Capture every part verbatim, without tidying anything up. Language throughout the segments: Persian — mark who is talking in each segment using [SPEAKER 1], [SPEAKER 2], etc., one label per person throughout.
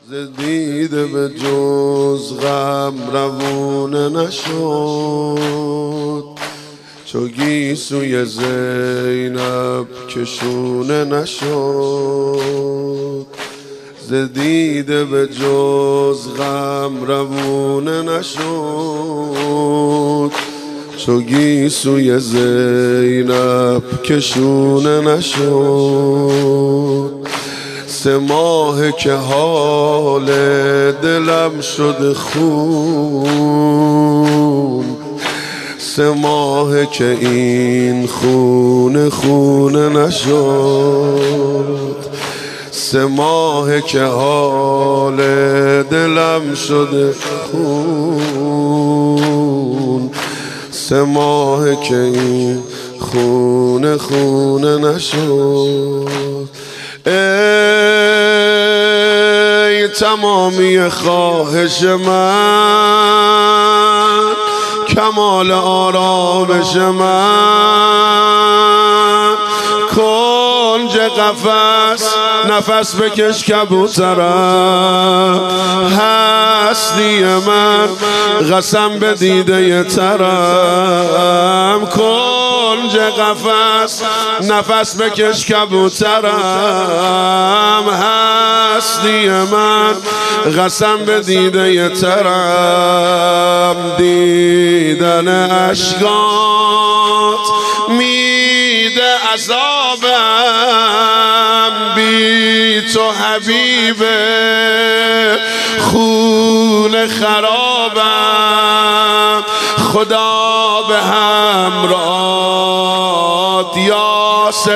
[SPEAKER 1] ز دیده به جز غم روونه نشد، چو گیسوی زینب کشونه نشد. ز دیده به جز غم روونه نشد، چو گیسوی زینب کشونه نشد. سه ماه که حال دلم شده خون، سه ماه که این خونه خونه نشد. سه ماه که حال دلم شده خون، سه ماه که این خونه خونه نشد. ای تمامی خواهش من، کمال آرامش من، کنج قفس نفس بکش کبوترم. هستی من قسم به دیده ترم، کنج قفس نفس بکش کبوترم. هستی من قسم به دیده ترم. دیدن اشکات میده عذابم، بی تو حبیبه خون خرابم. خدا به همراه یاس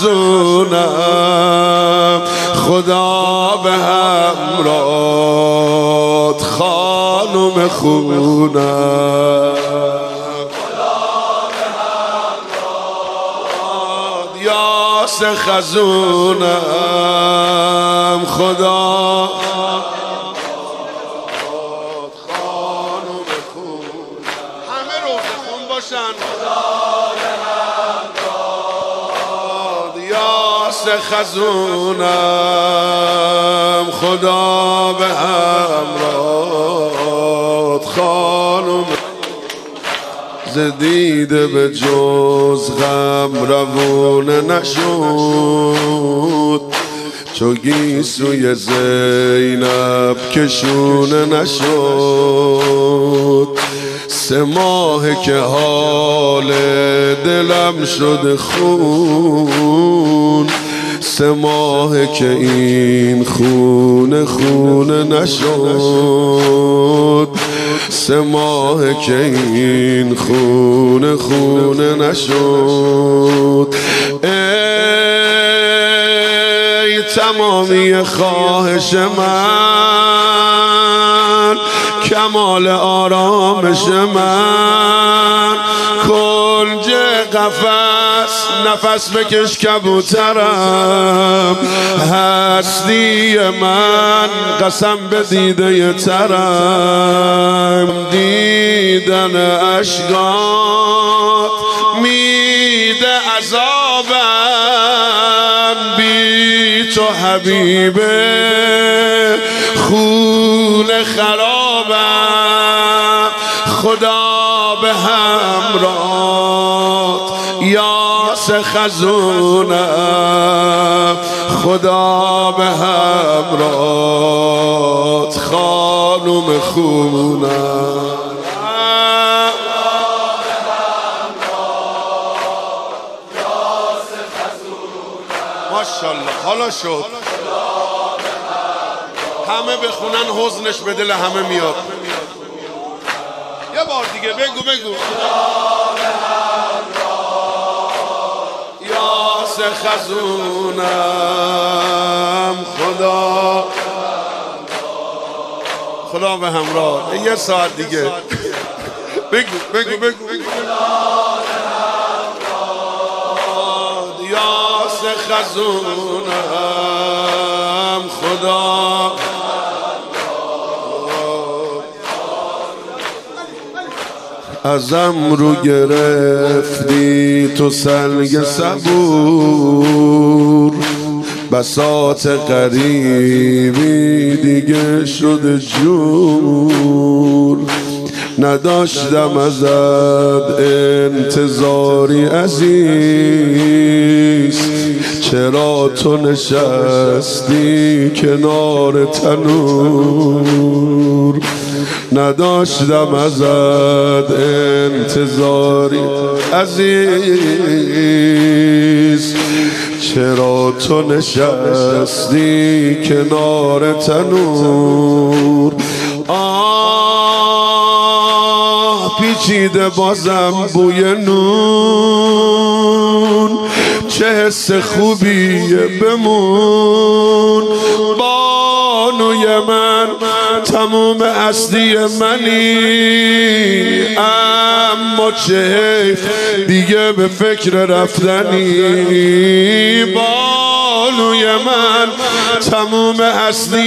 [SPEAKER 1] خزونم، خدا به همراه خانم خونم. یاس خزونم، خدا خانم خون. همه روزه خون باشن. یاس خزونم، خدا به همراه خانم. ز دیده به جز غم روونه نشد، چو گیسوی زینب کشونه نشد. سه ماه که حال دلم شده خون، سه ماه که این خونه خونه نشد. سه ماه که این خونه خونه نشد. ای تمامی خواهش من، کمال آرامش من، کنج قفس نفس بکش کبوترم. هستی من قسم به دیده ترم. دیدن اشکات میده عذابم، بی تو حبیبه خون خرابم. خدا به همراه یاس خزونم، خدا به همراه خانم خونم. ماشاءالله حالا شد. همه بخونن حزنش به دل همه میاد. یه بار دیگه بگو بگو. یاس خزونم، خدا خدا به همراه. یه ساعت دیگه بگو بگو بگو. یاس خزونم، خدا ازم رو گرفتی تو سنگ صبور. بساط غریبی دیگه شده جور، نداشتم ازت انتظاری عزیز، چرا تو نشستی کنار تنور؟ نداشتم ازت انتظاری عزیز، چرا تو نشستی کنار تنور؟ آه پیچیده بازم بوی نون، چه حس خوبیه بمون. بانوی من تموم اصلی منی، اما چه حیف دیگه به فکر رفتنی. بانوی من تموم اصلی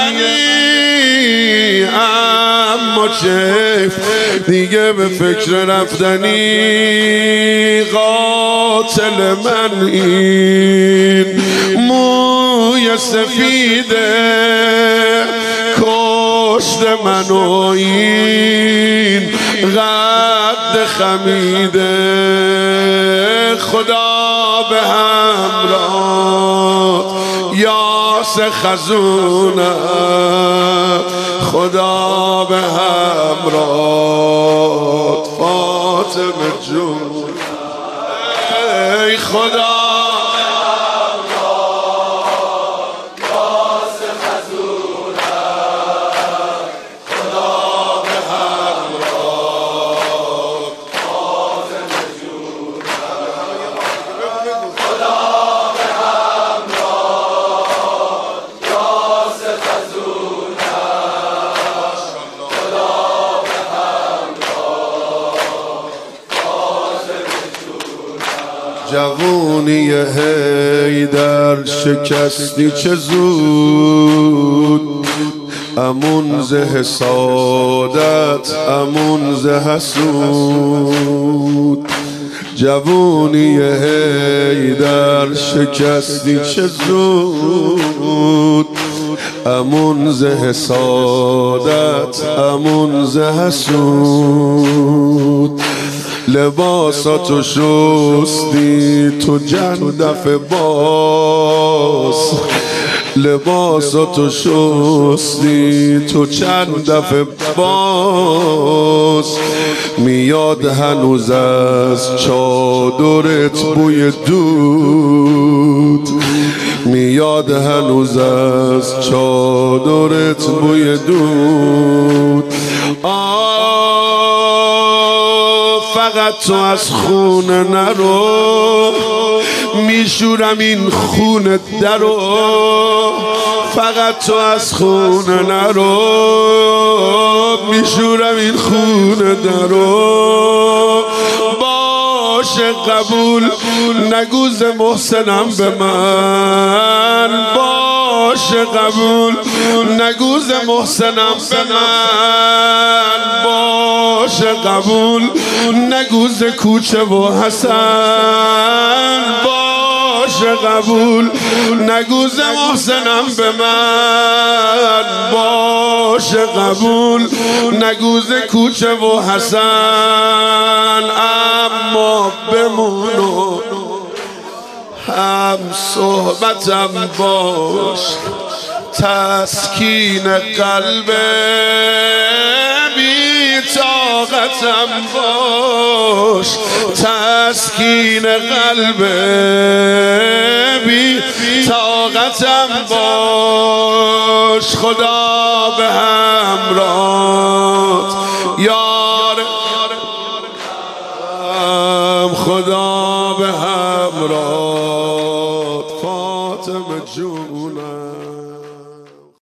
[SPEAKER 1] منی، اما چه حیف دیگه به فکر رفتنی. قاتل من این موی سفیده، کشت منو این قد خمیده. خدا به همراه یاس خزونم، خدا به همراه فاطمه جون. ای خدا جوونی حیدر شکستی چه زود، امون ز حسادت امون ز حسود. جوونی حیدر شکستی چه زود، امون ز حسادت امون ز حسود. لباساتو شستی تو چند دفعه باز، لباساتو شستی تو چند دفعه باز. میاد هنوز از چادرت بوی دود، میاد هنوز از چادرت بوی دود. فقط تو از خونه نرو، میشورم این خونه درو. فقط تو از خونه نرو، میشورم این خونه درو. باشه قبول نگوز محسنم به من، باشه قبول نگوز محسنم به من. باشه قبول نگوز کوچه و حسن، باشه قبول نگوز محسنم به من. باشه قبول نگوز کوچه و حسن، اما بمونو هم صحبتم باش، تسکین قلب بی طاقتم باش، تسکین قلب بی طاقتم باش. خدا به همراهت یار، خدا به همراهت فاطمه جونم.